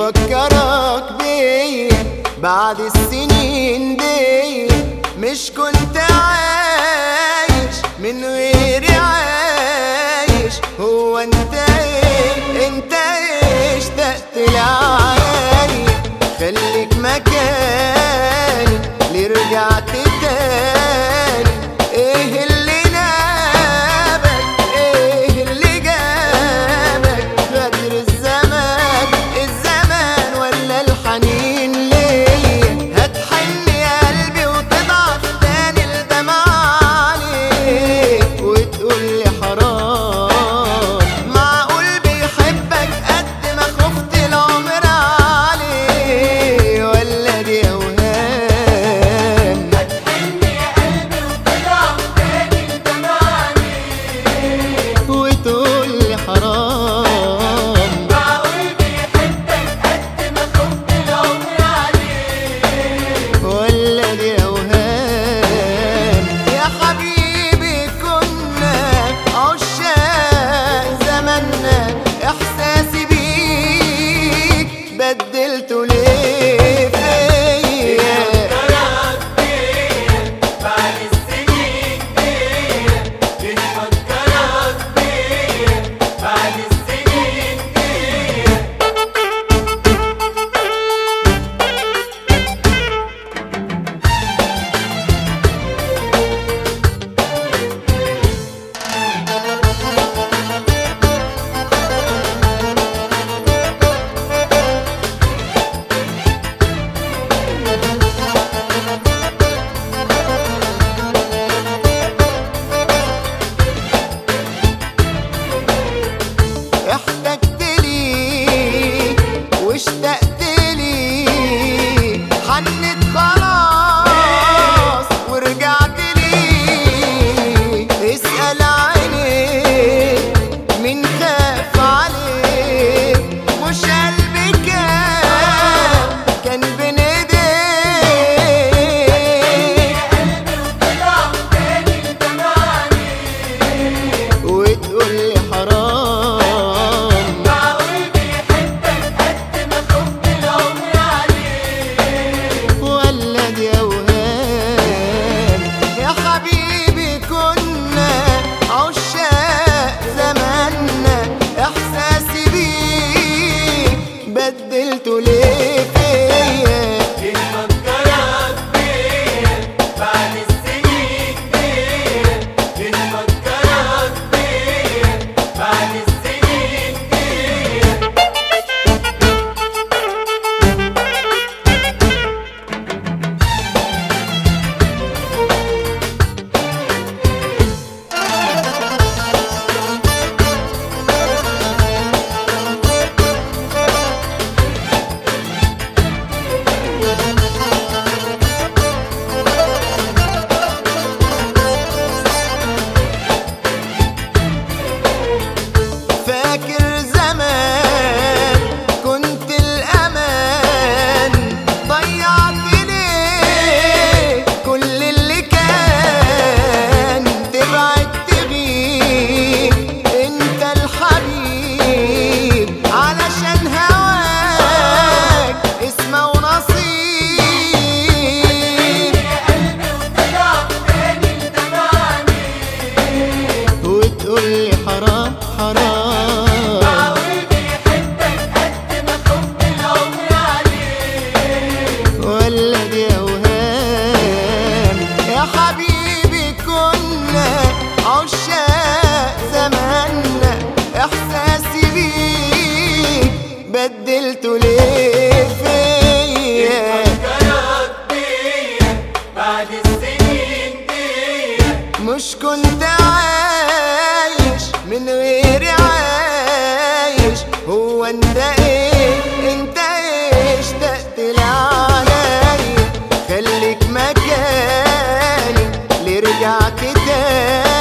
بيفكرك بيا بعد السنين دي. مش كنت عايش من غيري عايش؟ هو انت ايه انت ايه اشتقت لعالي؟ خليك مكاني ليه رجعت تاني؟ ايه اللي نابك ايه اللي جابك؟ غدر الزمان ولا الحنين ليا؟ هتحن يا قلبي وتضعف تاني الدمع عليك وتقولي حرام. معقول بيحبك قد ما خفت العمر عليه ولا دي اوهام؟ هتحن يا قلبي وتضعف تاني الدمع عليك وتقولي حرام. معقول بيحبك قد ما خفت العمر عليك ولا دي اوهام؟ يا حبيبي كنا عشاق زماننا، احساسي بيك بدلته ليه فيا؟ فكرك بيا بعد السنين دي، بتفكرك بيا بعد السنين دي. احتجت ليك واشتقت ليك، حنت خلاص ورجعت ليك. اسأل عينيك مين خاف عليك؟ مش قلبي كان بين ايديك. قلبي وتضعف تاني الدمع عليك وتقولي حرام. معقول بيحبك قد ما خفت العمر عليك ولا دي اوهام؟ يا حبيبي كنا عشاق زماننا، احساسي بيك بدلته ليه فيا؟ بتفكرك بيا بعد السنين دي، بتفكرك بيا بعد السنين دي. فاكر زمان كنت الأمان، ضيعت ليه كل اللي كان؟ تبعد تغيب انت الحبيب علشان هواك اسمه ونصيب. يا قلبي وتضعف تاني الدمع عليك وتقولي حرام حرام. معقول بيحبك قد ما خفت العمر عليك ولا دي اوهام؟ يا حبيبي كنا عشاق زماننا، احساسي بيك بدلته ليه فيا؟ بتفكرك بيا بعد السنين دي، مش كنت عايش من غيري عايش؟ هو انت ايه انت ايه اشتقت لعالي؟ خليك مكاني ليه رجعت تاني؟